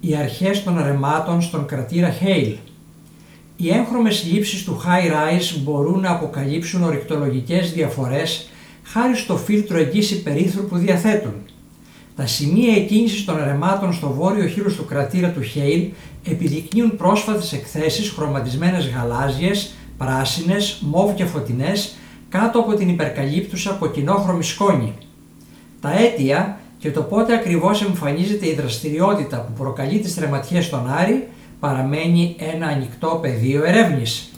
Οι αρχές των ρεμάτων στον κρατήρα Hale. Οι έγχρωμες λήψεις του high-rise μπορούν να αποκαλύψουν ορυκτολογικές διαφορές χάρη στο φίλτρο εγγύς υπερύθρου που διαθέτουν. Τα σημεία εκκίνησης των ρεμάτων στο βόρειο χείλος του κρατήρα του Hale επιδεικνύουν πρόσφατες εκθέσεις χρωματισμένες γαλάζιες, πράσινες, μοβ και φωτεινές κάτω από την υπερκαλύπτουσα κοκκινόχρωμη σκόνη. Τα αίτια και το πότε ακριβώς εμφανίζεται η δραστηριότητα που προκαλεί τις τρεματιές στον Άρη παραμένει ένα ανοιχτό πεδίο ερεύνης.